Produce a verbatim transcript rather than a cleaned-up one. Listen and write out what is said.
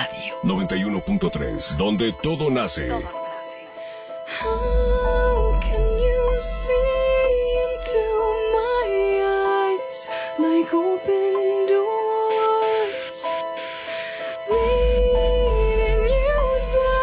Radio. noventa y uno punto tres, donde todo nace. Todo nace.